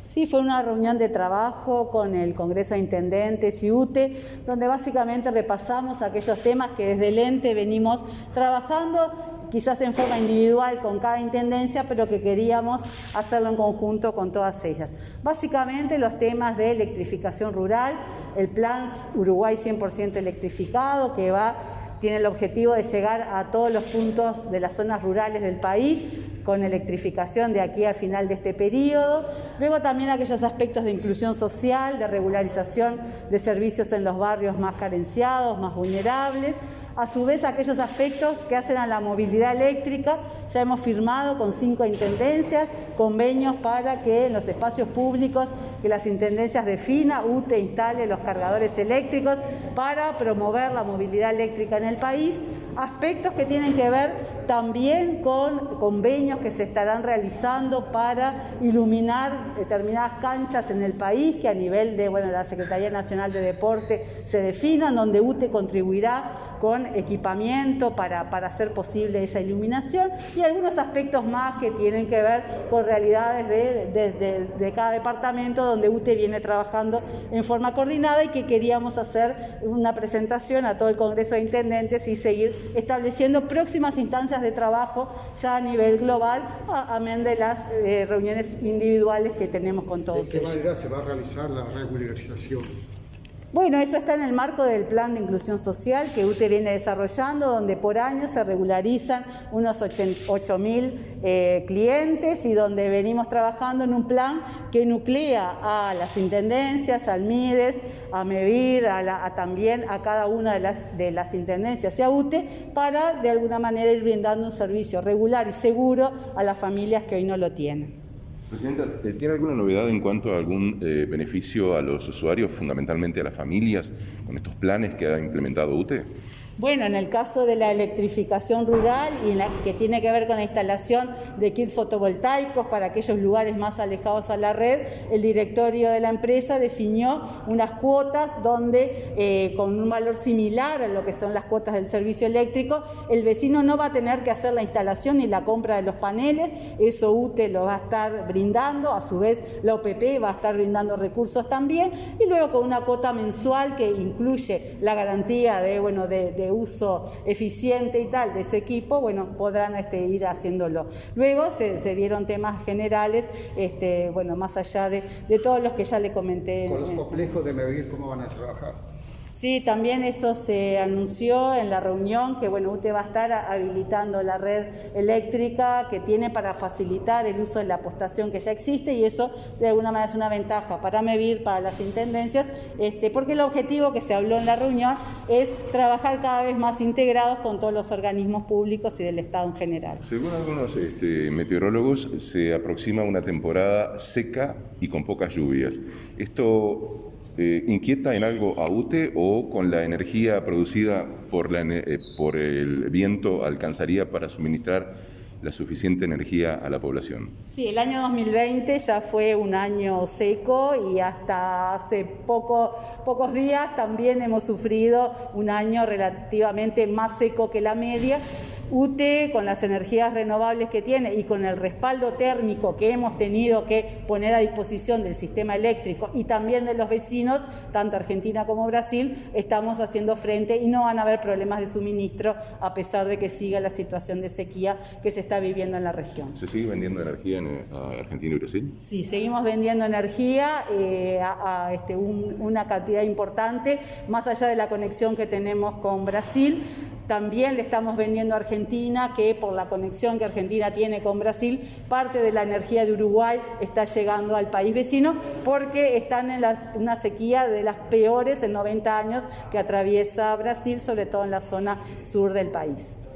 Sí, fue una reunión de trabajo con el Congreso de Intendentes y UTE, donde básicamente repasamos aquellos temas que desde el ente venimos trabajando, quizás en forma individual con cada intendencia, pero que queríamos hacerlo en conjunto con todas ellas. Básicamente los temas de electrificación rural, el plan Uruguay 100% electrificado, que tiene el objetivo de llegar a todos los puntos de las zonas rurales del país con electrificación de aquí al final de este periodo. Luego también aquellos aspectos de inclusión social, de regularización de servicios en los barrios más carenciados, más vulnerables. A su vez, aquellos aspectos que hacen a la movilidad eléctrica. Ya hemos firmado con 5 intendencias convenios para que en los espacios públicos que las intendencias defina, UTE instale los cargadores eléctricos para promover la movilidad eléctrica en el país. Aspectos que tienen que ver también con convenios que se estarán realizando para iluminar determinadas canchas en el país, que a nivel de la Secretaría Nacional de Deporte se definan, donde UTE contribuirá con equipamiento para hacer posible esa iluminación, y algunos aspectos más que tienen que ver con realidades de cada departamento, donde UTE viene trabajando en forma coordinada y que queríamos hacer una presentación a todo el Congreso de Intendentes y seguir estableciendo próximas instancias de trabajo ya a nivel global, amén de las reuniones individuales que tenemos con todos ellos. ¿De qué manera se va a realizar la regularización? Bueno, eso está en el marco del plan de inclusión social que UTE viene desarrollando, donde por año se regularizan unos 8.000 clientes y donde venimos trabajando en un plan que nuclea a las intendencias, al MIDES, a MEVIR, también a cada una de las intendencias y a UTE, para de alguna manera ir brindando un servicio regular y seguro a las familias que hoy no lo tienen. Presidenta, ¿tiene alguna novedad en cuanto a algún beneficio a los usuarios, fundamentalmente a las familias, con estos planes que ha implementado UTE? Bueno, en el caso de la electrificación rural y en la que tiene que ver con la instalación de kits fotovoltaicos para aquellos lugares más alejados a la red, el directorio de la empresa definió unas cuotas donde con un valor similar a lo que son las cuotas del servicio eléctrico, el vecino no va a tener que hacer la instalación ni la compra de los paneles, eso UTE lo va a estar brindando, a su vez la OPP va a estar brindando recursos también, y luego con una cuota mensual que incluye la garantía de uso eficiente y tal de ese equipo, podrán ir haciéndolo. Luego se vieron temas generales, más allá de todos los que ya le comenté. Con los complejos de MEVIR, ¿cómo van a trabajar? Sí, también eso se anunció en la reunión, que UTE va a estar habilitando la red eléctrica que tiene para facilitar el uso de la postación que ya existe, y eso de alguna manera es una ventaja para MEVIR, para las intendencias, porque el objetivo que se habló en la reunión es trabajar cada vez más integrados con todos los organismos públicos y del Estado en general. Según algunos meteorólogos, se aproxima una temporada seca y con pocas lluvias. ¿Esto inquieta en algo a UTE, o con la energía producida por el viento alcanzaría para suministrar la suficiente energía a la población? Sí, el año 2020 ya fue un año seco y hasta hace pocos días también hemos sufrido un año relativamente más seco que la media. UTE, con las energías renovables que tiene y con el respaldo térmico que hemos tenido que poner a disposición del sistema eléctrico y también de los vecinos, tanto Argentina como Brasil, estamos haciendo frente y no van a haber problemas de suministro a pesar de que siga la situación de sequía que se está viviendo en la región. ¿Se sigue vendiendo energía a Argentina y Brasil? Sí, seguimos vendiendo energía a una cantidad importante, más allá de la conexión que tenemos con Brasil. También le estamos vendiendo a Argentina, que por la conexión que Argentina tiene con Brasil, parte de la energía de Uruguay está llegando al país vecino, porque están en una sequía de las peores en 90 años que atraviesa Brasil, sobre todo en la zona sur del país.